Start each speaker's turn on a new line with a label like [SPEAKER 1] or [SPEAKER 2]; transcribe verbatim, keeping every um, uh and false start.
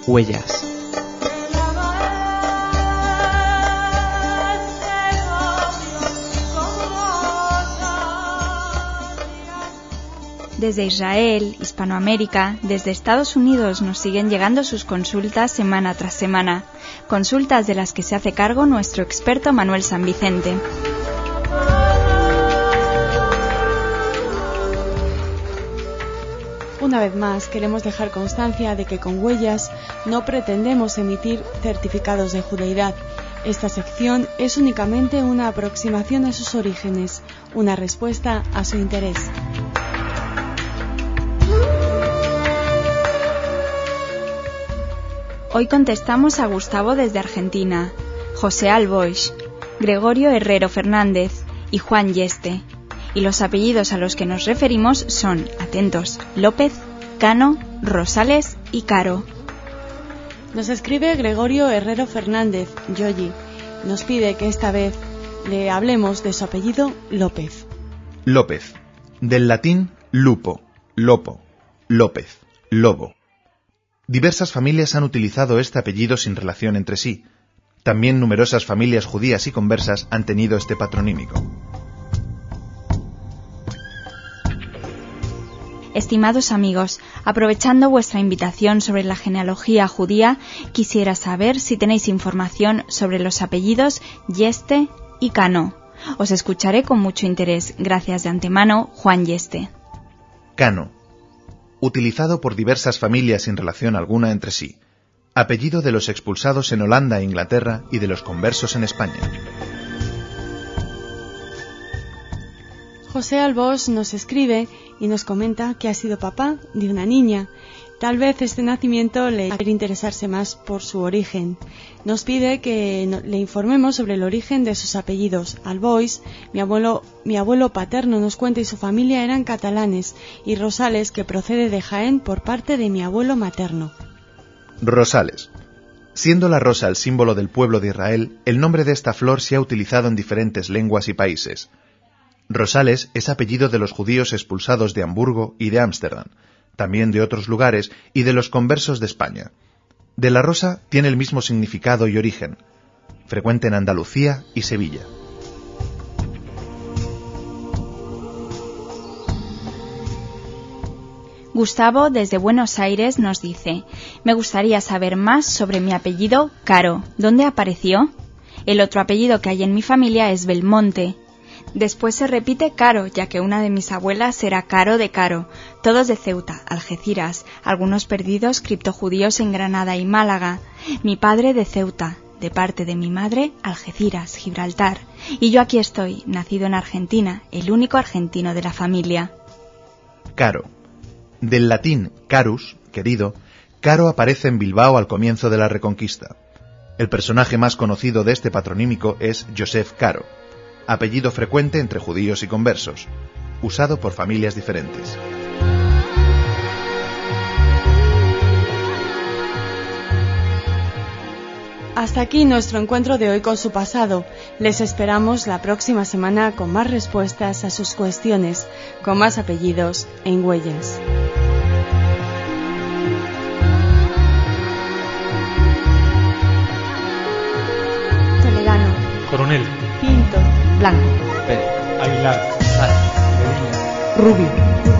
[SPEAKER 1] Huellas.
[SPEAKER 2] Desde Israel, Hispanoamérica, desde Estados Unidos nos siguen llegando sus consultas semana tras semana, consultas de las que se hace cargo nuestro experto Manuel San Vicente.
[SPEAKER 3] Una vez más, queremos dejar constancia de que con Huellas no pretendemos emitir certificados de judeidad. Esta sección es únicamente una aproximación a sus orígenes, una respuesta a su interés.
[SPEAKER 2] Hoy contestamos a Gustavo desde Argentina, José Alboix, Gregorio Herrero Fernández y Juan Yeste. Y los apellidos a los que nos referimos son, atentos, López, Cano, Rosales y Caro.
[SPEAKER 3] Nos escribe Gregorio Herrero Fernández, Yoyi. Nos pide que esta vez le hablemos de su apellido López.
[SPEAKER 4] López, del latín lupo, lopo, López, lobo. Diversas familias han utilizado este apellido sin relación entre sí. También numerosas familias judías y conversas han tenido este patronímico.
[SPEAKER 2] Estimados amigos, aprovechando vuestra invitación sobre la genealogía judía, quisiera saber si tenéis información sobre los apellidos Yeste y Cano. Os escucharé con mucho interés. Gracias de antemano, Juan Yeste.
[SPEAKER 4] Cano. Utilizado por diversas familias sin relación alguna entre sí. Apellido de los expulsados en Holanda e Inglaterra y de los conversos en España.
[SPEAKER 3] José Alboix nos escribe y nos comenta que ha sido papá de una niña. Tal vez este nacimiento le haga interesarse más por su origen. Nos pide que le informemos sobre el origen de sus apellidos. Alboix, mi abuelo, mi abuelo paterno nos cuenta y su familia eran catalanes, y Rosales, que procede de Jaén por parte de mi abuelo materno.
[SPEAKER 4] Rosales. Siendo la rosa el símbolo del pueblo de Israel, el nombre de esta flor se ha utilizado en diferentes lenguas y países. Rosales es apellido de los judíos expulsados de Hamburgo y de Ámsterdam, también de otros lugares y de los conversos de España. De la rosa tiene el mismo significado y origen, frecuente en Andalucía y Sevilla.
[SPEAKER 2] Gustavo desde Buenos Aires nos dice: me gustaría saber más sobre mi apellido Caro. ¿Dónde apareció? El otro apellido que hay en mi familia es Belmonte. Después se repite Caro, ya que una de mis abuelas era Caro de Caro, todos de Ceuta, Algeciras, algunos perdidos criptojudíos en Granada y Málaga, mi padre de Ceuta, de parte de mi madre, Algeciras, Gibraltar, y yo aquí estoy, nacido en Argentina, el único argentino de la familia.
[SPEAKER 4] Caro. Del latín carus, querido, Caro aparece en Bilbao al comienzo de la Reconquista. El personaje más conocido de este patronímico es Joseph Caro, apellido frecuente entre judíos y conversos, usado por familias diferentes.
[SPEAKER 3] Hasta aquí nuestro encuentro de hoy con su pasado. Les esperamos la próxima semana con más respuestas a sus cuestiones, con más apellidos en Huellas.
[SPEAKER 2] Toledano.
[SPEAKER 5] Coronel.
[SPEAKER 3] Pinto.
[SPEAKER 2] Blanco.
[SPEAKER 1] Pérez.
[SPEAKER 5] Aguilar.
[SPEAKER 1] Sara.
[SPEAKER 5] Medina.
[SPEAKER 3] Rubio.